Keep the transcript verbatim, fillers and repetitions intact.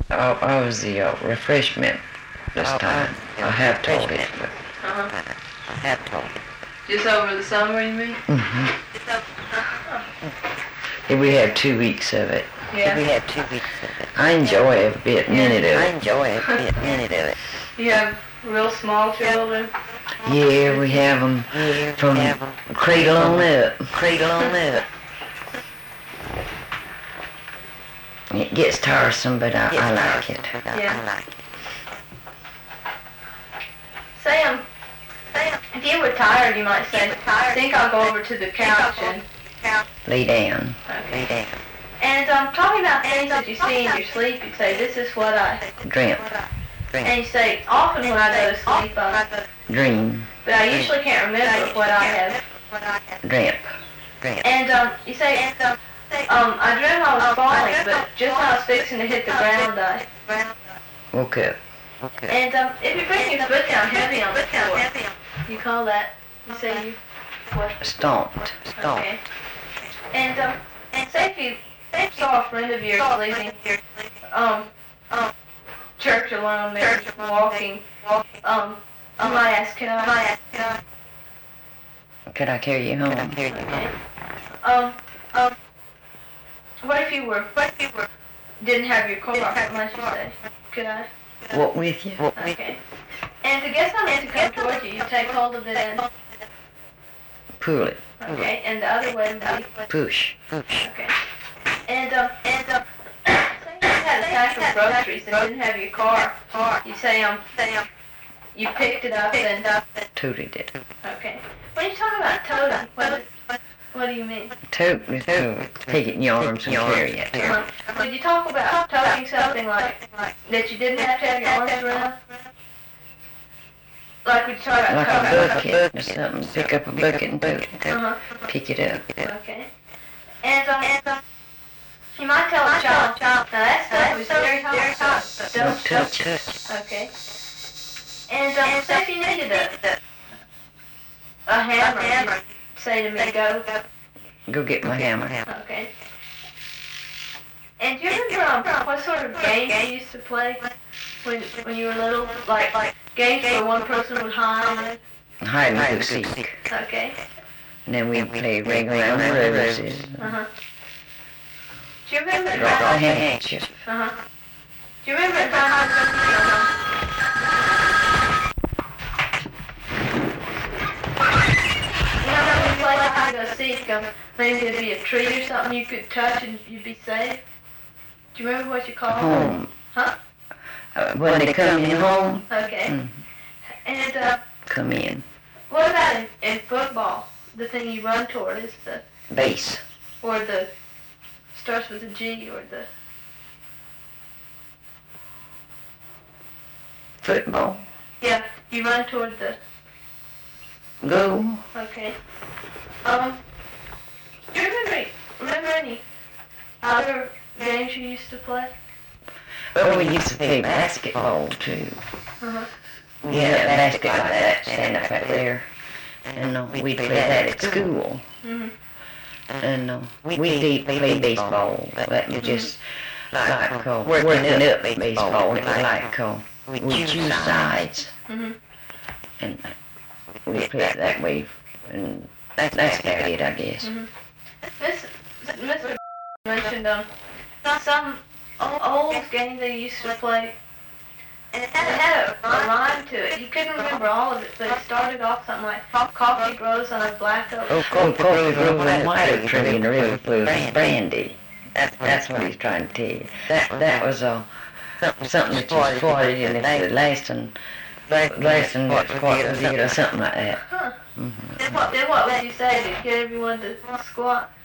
I, I was the uh, refreshment this Oh, time. oh, I have told it. refreshment. But, Uh-huh. I have told it. Just over the summer, you mean? hmm We had two weeks of it. Yeah. We had two weeks of it. I enjoy every bit minute of I it. enjoy it, a minute of it. You have real small children? Yeah, we have them Yeah, from we have 'em cradle on up. cradle on up. It gets tiresome, but I, Gets I like tiresome, it. but I, Yeah. I like it. Sam, Sam, if you were tired, you might say, I think I'll go over to the couch and... Lay down. Okay. Lay down. And um, talking about things that you see in your sleep, you say, this is what I... Dream. And you say, often when I go to sleep, um, Dream. but I usually can't remember what I have. Dream. Dream. And um, you say, um, I dreamt I was falling, but just when I was fixing to hit the ground, I... Woke up. Okay. And um, if you bring your foot down heavy on the floor, you call that, you say you... What? Stomped. Stop. Okay. And um, and say if you saw a friend of yours leaving, um, um, church alone or walking, um, you might ask, can I? Could I carry you home? Can I carry you Okay. home? Um, um, what if you were, what if you were, didn't have your car? What might you say? Could I? Walk with you? Walk with Okay. And to get someone to come towards you, you take hold of it and, Pull it. okay, and the other way would be, Push. Push. okay. And um, and um, say you had a sack of groceries and didn't have your car. You say um, say um, you picked it up and uh, Tooted it. okay. When you talk about toting, what is, what do you mean? Tote is to take it in your arms and carry it. Uh, Did you talk about toting something like that you didn't have to have your arms around? Like we talk about Like a toting. bucket or something. Pick up a bucket and tote it. Uh-huh. Pick it up. Okay. And um, you might tell a child, now that stuff is very hot, but don't Don't touch touch it. it. Okay. And um, say if you needed a, a hammer, say to me, go. Go get my hammer. Okay. And do you remember um, what sort of games you used to play when when you were little? Like like games where one person would hide. Hide and go seek. Okay. And then we play ring around the roses. Uh huh. Do you remember? Draw a handkerchief. Uh huh. Do you remember how? You know how we play hide and go seek? Um, maybe there'd be a tree or something you could touch and you'd be safe. Do you remember what you called it? Home. Huh? Uh, when they come in home, Okay. mm, And uh, come in. what about in, in football? The thing you run toward is the, Base. or the, starts with a G, or the, Football. yeah, you run toward the, Go. okay. Um, do you remember, remember any other games you used to play? Well, we used to play basketball too. Uh-huh. We had a basket like that, stand up right there. And uh, we played that at school. Mm-hmm. And uh, we did play baseball, but that was just like uh, working up baseball. It was like uh, we choose sides, Mm-hmm. and we play it that way. And that's that's about it, I guess. Mm-hmm. Miss, Mister mentioned um, some old, old game they used to play, and it had, it had a, a rhyme to it. He couldn't remember all of it, but it started off something like coffee grows on a black oak. Oh, cold coffee grows on a white tree in the river blue. Brandy. That's that's what he's trying to tell you. That that was uh, something that you squatted in the last one, last one that squatted with it or something like that. Huh. Mm-hmm. Then what, then what would you say to get everyone to squat?